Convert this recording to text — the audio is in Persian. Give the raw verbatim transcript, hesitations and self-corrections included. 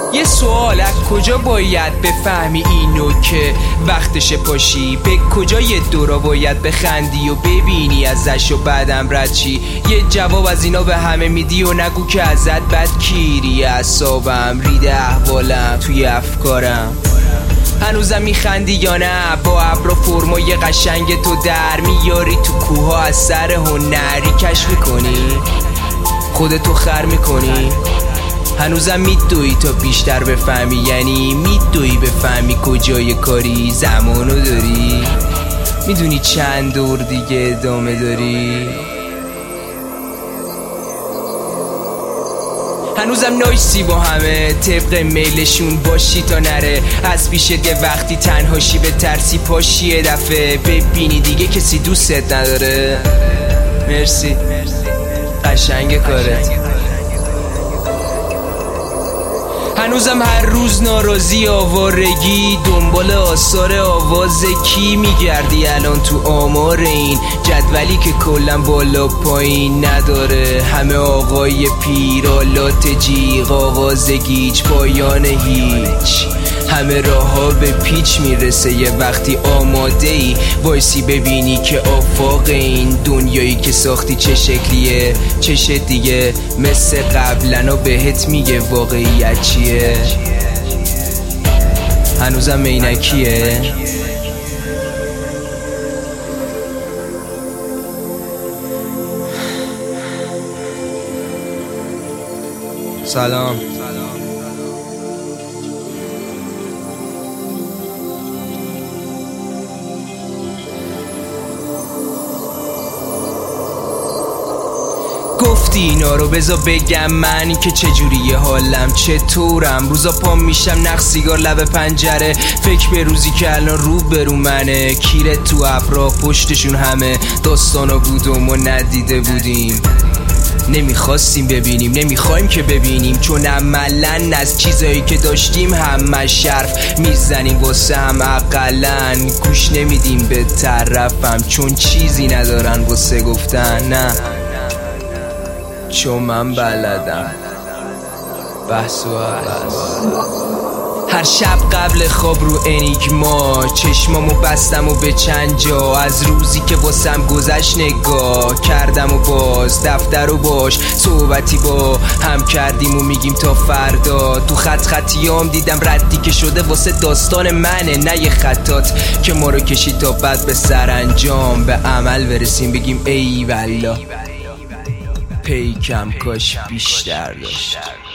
یه سوال، از کجا باید بفهمی اینو که وقتش پاشی؟ به کجای دورا باید بخندی و ببینی ازش و بعدم رد چی؟ یه جواب از اینا به همه میدی و نگو که ازت بد کیری. اعصابم ریده، احوالم توی افکارم. هنوزم میخندی یا نه؟ با ابر و فرمای قشنگ تو در میاری تو کوها از سر هنری کشف میکنی، خودتو خر میکنی. هنوزم میدوی تا بیشتر بفهمی، یعنی میدوی بفهمی کجای کاری. زمانو داری؟ میدونی چند دور دیگه ادامه داری؟ هنوزم نایسی با همه، طبق میلشون باشی تا نره از پیشت. یه وقتی تنهاشی به ترسی پاشی یه دفعه ببینی دیگه کسی دوستت نداره. مرسی، قشنگ کارت. هنوزم هر روز ناراضی، آوارگی، دنبال آثار آواز کی میگردی الان تو آمار این جدولی که کلن بالا پایین نداره. همه آقای پیرالات جیغ، آواز گیج، پایان هیچ. همه راه ها به پیچ میرسه. یه وقتی آماده ای وایسی ببینی که آفاق این دنیایی که ساختی چه شکلیه. چشت دیگه مثل قبلن و بهت میگه واقعیت چیه. هنوزم عینکیه. سلام. گفتی اینا رو بذار بگم من که چجوریه حالم، چطورم. روزا پام میشم نخ سیگار لب پنجره، فکر به روزی که الان رو برو منه. کیره تو ابرا پشتشون همه داستانا بودم و ندیده بودیم. نمیخواستیم ببینیم، نمیخوایم که ببینیم، چون عملاً از چیزایی که داشتیم همه شرف میزنیم واسه هم. اقلاً گوش نمیدیم به طرفم چون چیزی ندارن واسه گفتن. نه چون من بلدم بحث و بحث. هر شب قبل خواب رو انیگما چشمامو بستم و به چند جا از روزی که واسم گذشت نگاه کردم و باز دفتر و باش صحبتی با هم کردیم و میگیم تا فردا. تو خط خطیام دیدم ردی که شده واسه داستان منه، نه یه خطات که ما رو کشید تا بعد به سرانجام به عمل برسیم بگیم ای والله پیکم کاش بیشتر داشت.